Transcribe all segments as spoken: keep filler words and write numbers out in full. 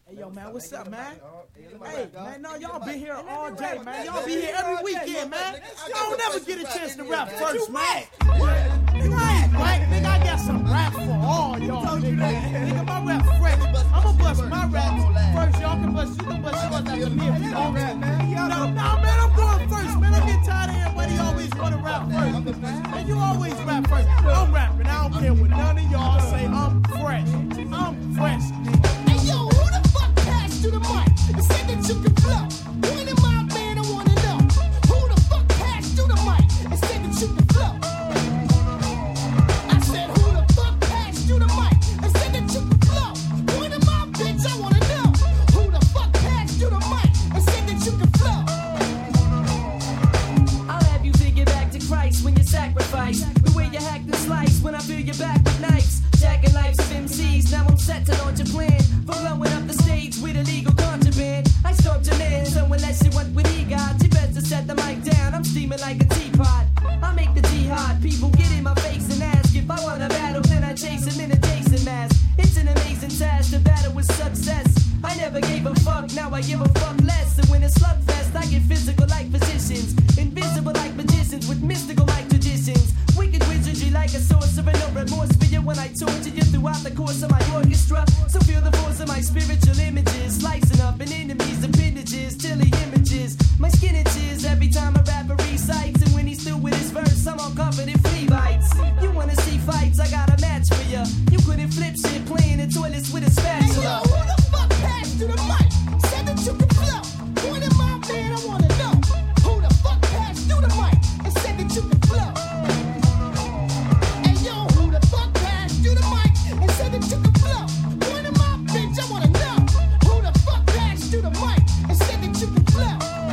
Hey, yo, man, what's up, man? Hey, man, no, y'all been here all day, man. Y'all be here every weekend, man. Y'all don't never get a chance to rap first, man. Nigga, I ain't whack. Nigga, I got some rap for all y'all, nigga. Nigga, my rap fresh. I'ma bust my raps first. Y'all can bust, you can bust yours after me if you want to, man. No, no, man, I'm going first, man. I'm getting tired of everybody always want to rap first. Man, you always rap first. I'm rapping. I don't care what none of y'all say. I'm fresh. I'm fresh, nigga. Hey, yo, who the fuck passed you the mic and said that you can flow? One of my man, I wanna know. Who the fuck passed you the mic and said that you can flow? I said, who the fuck passed you the mic and said that you can flow? One of my bitch, I wanna know. Who the fuck passed you the mic and said that you can flow? I'll have you figure back to Christ when you sacrifice. The way you hack and slice when I fill your back with knives. Jacking lives of M Cs, now I'm set to launch a plan for blowing up the stage with illegal contraband. I stomped your man, so unless you want what he got, you better set the mic down. I'm steaming like a teapot. I make the jihad, people get in my face and ask if I want a battle, then I chase him in a Jason mask. It's an amazing task to battle with success. I never gave a fuck, now I give a fuck less. And when it's slugfest, I get physical like physicians, invisible like magicians with mystical like traditions. Wicked wizardry like a sorcerer, no remorse for you when I torture you throughout the course of my orchestra. So feel the force of my spiritual images, slicing up an enemy's appendages till he images. My skin itches every time a rapper recites, and when he's through with his verse, I'm all covered in flea bites. You wanna see fights? I got a match for ya. You couldn't flip shit playing in toilets with a spatula. Hey, yo, who the fuck passed you the mic? Said that you can flow. One of my man, I wanna know. Who the fuck passed you the mic and said that you can flow? Hey, yo, who the fuck passed you the mic and said that you can flow? One of my bitch, I wanna know. Who the fuck passed you the mic and said that you can flow?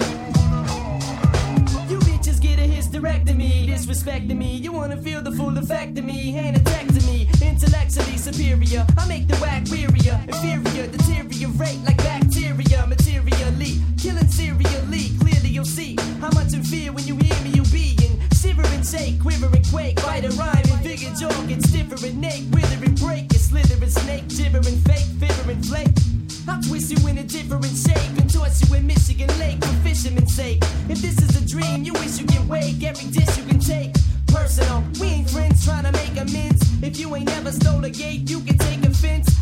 You bitches get a hysterectomy, disrespecting me. You wanna feel the full effect of me, hand attack to me. Intellectually superior, I make the whack wearier. Inferior, deteriorate like bacteria. Materially, killing serially. Clearly you'll see how much in fear when you hear me, you being shiver and shake, quiver and quake. Bite a rhyme and figure jaw gets stiffer and naked. Wither and break, you slither and snake. Gibber and fake, fiver and flake. I'll twist you in a different shape and toss you in Michigan Lake for fisherman's sake. If this is a dream, you wish you can wake. Every dish you can take personal. We ain't friends trying to make amends. If you ain't never stole a gate, you can take offense.